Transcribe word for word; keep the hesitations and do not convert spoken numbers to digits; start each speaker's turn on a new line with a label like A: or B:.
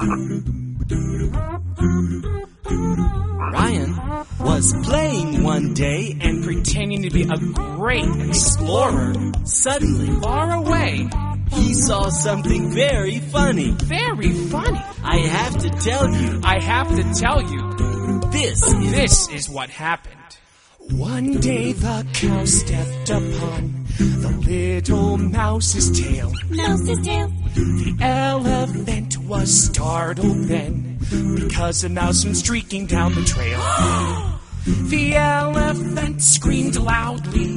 A: Ryan was playing one day
B: and pretending to be a great explorer.
A: Suddenly,
B: Far away.
A: he saw something very funny.
B: Very funny.
A: I have to tell you,
B: I have to tell you,
A: this is...
B: this is what happened. One day the cow stepped upon the little mouse's tail.
C: Mouse's tail.
B: The elephant was startled then, because a mouse went streaking down the trail. The elephant screamed loudly.